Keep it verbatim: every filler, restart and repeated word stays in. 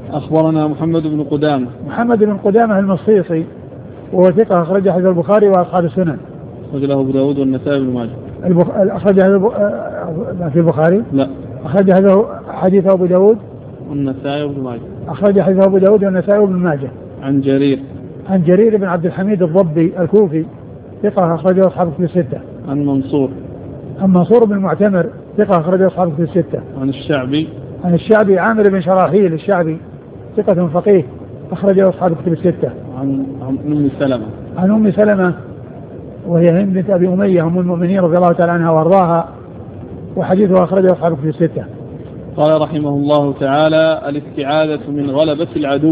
أخبرنا محمد بن قدامة. محمد بن قدامة المصيصي وهو ثقة أخرج حديث البخاري وأصحاب السنن. أخرج له أبو داود والنسائي بن ماجه. البخ... أخرج هذا في البخاري؟ لا. أخرج هذا حديث أبو داود والنسائي بن ماجه. أخرج حديث أبو داود والنسائي بن ماجه. عن جرير. عن جرير بن عبد الحميد الضبي الكوفي ثقة أخرجه أصحاب الكتب الستة. عن منصور. عن منصور بن المعتمر ثقة أخرجه أصحاب الكتب الستة. عن الشعبي. عن الشعبي عامر بن شراحيل الشعبي ثقة فقيه أخرجه أصحاب الكتب الستة. عن عن أم سلمة. عن أم سلمة وهي هند بنت أبي أمية أم المؤمنين رضي الله تعالى عنها وأرضاها وحديثها أخرجه أصحاب الكتب الستة. قال رحمه الله تعالى: الاستعاذة من غلبة العدو.